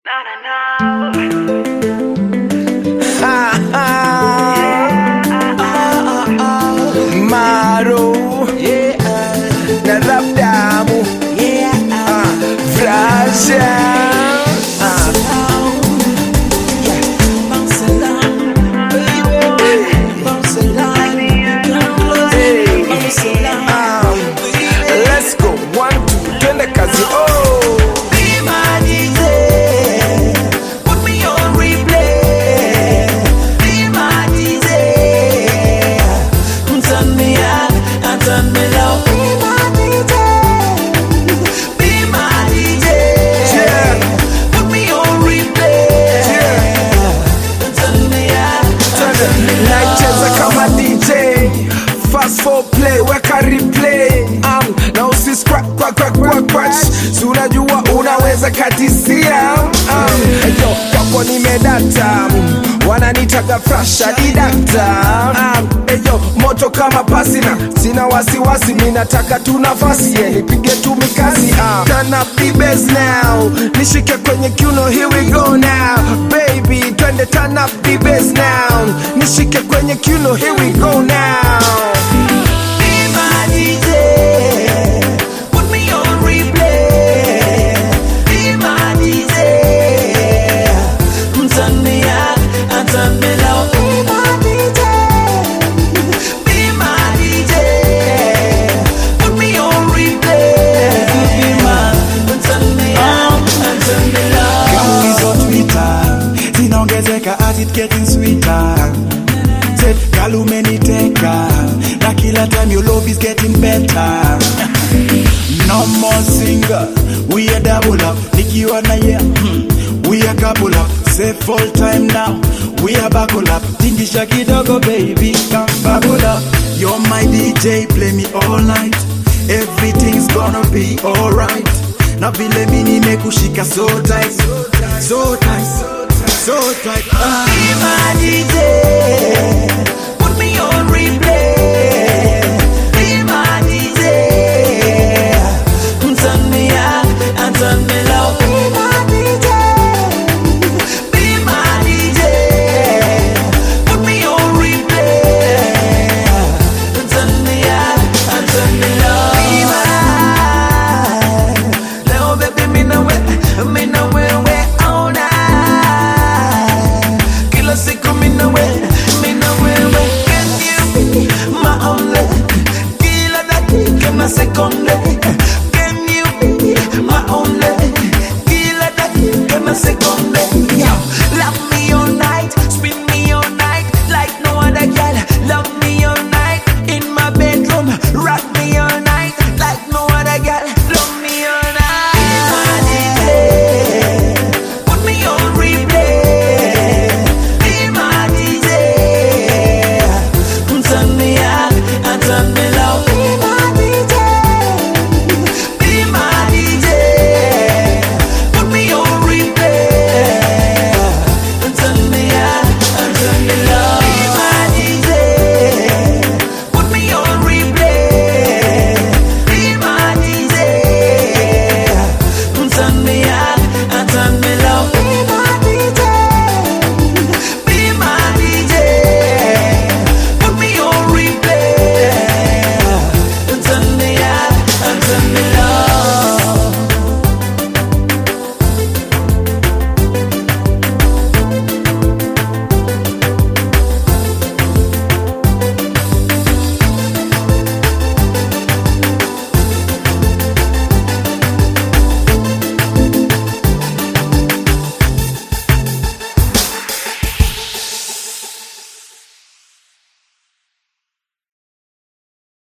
Maro, na rap damu, Frasha. Let's go, 1, 2, twende kazi. Be my DJ, put me on replay. Be my DJ, turn me up and turn me low. Be my DJ, put me on replay. Turn me up and turn me low. Nacheza kama DJ, fast for play, weka replay. Na usiscratch si unajua unaweza katisia. Yo, kapo nimedata, wananitaga Frasha didakta. Yo, moto kama pasina, sina wasiwasi, minataka tu nafasi, nipige tu mikasi. Turn up the bass now, nishike kwenye kiuno, here we go now. Baby, twende turn up the bass now, nishike kwenye kiuno, here we go now. Be my DJ, put me on replay. Be my DJ, turn me up and turn me low. Be my DJ, put me on replay. Be my, turn me up and turn me low. Girl is on Twitter, zinaongezeka as it getting sweeter. Said girl umeniteka, na kila time your love is getting better. No more single, we a double up. Nikiwa na ye, we a couple up. Say full time now, we a buckle up. Tingisha kidogo baby, come bubble up. You're my DJ, play me all night. Everything's gonna be alright. Na vile mini nimekushika so tight, so tight, so tight. Be my DJ, put me on replay. Be my DJ, turn me up and turn me low. Be my DJ, put me on replay. Turn me up and turn me low. Be my, now baby me know where all night. Kila siku me know where. Can you be my only? Kila dakika na sekunde. Can you be my only? Kila dakika na sekunde.